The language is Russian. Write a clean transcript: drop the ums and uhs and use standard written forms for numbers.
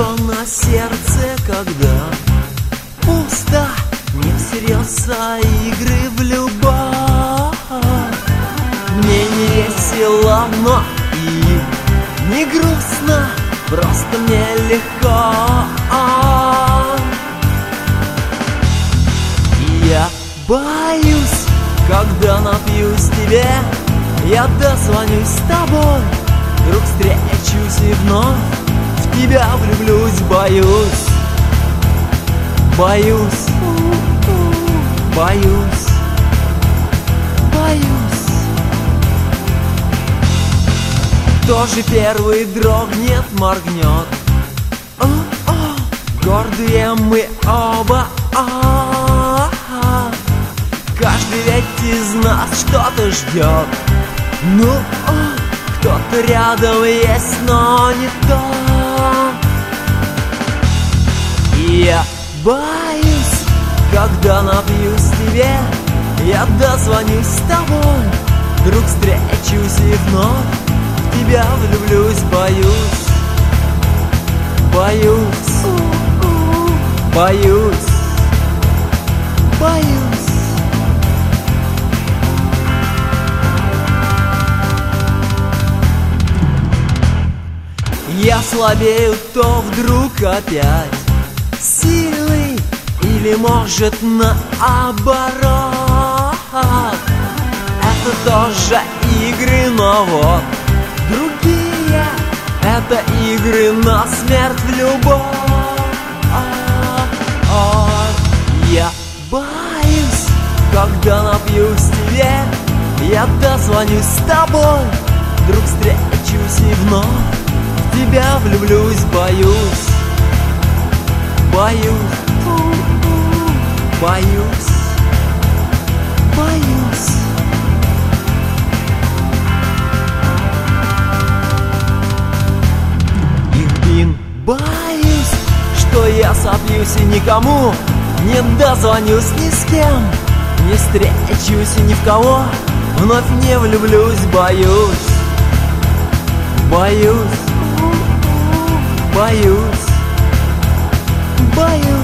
Тяжко на сердце, когда пусто, не всерьез, а игры в любовь. Мне не весело, но и не грустно, просто мне легко. Я боюсь, когда напьюсь тебе, я дозвонюсь с тобой, вдруг встречусь и вновь в тебя влюблюсь. Боюсь, боюсь, боюсь, боюсь. Кто же первый дрогнет, моргнет? Гордые мы оба. Каждый ведь из нас что-то ждет. Ну, кто-то рядом есть, но не то. И я боюсь, когда напьюсь тебе, я дозвонюсь с тобой, вдруг встречусь и вновь в тебя влюблюсь. Боюсь, боюсь, боюсь, боюсь. Я слабею, то вдруг опять сильный, или может наоборот. Это тоже игры, но вот другие. Это игры на смерть, в любовь. Я боюсь, когда напьюсь тебе, я дозвонюсь с тобой, вдруг встречусь и вновь в тебя влюблюсь. Боюсь, боюсь, боюсь, боюсь. Боюсь, что я сопьюсь и никому не дозвонюсь ни с кем, не встречусь и ни в кого вновь не влюблюсь. Боюсь, боюсь, боюсь, боюсь.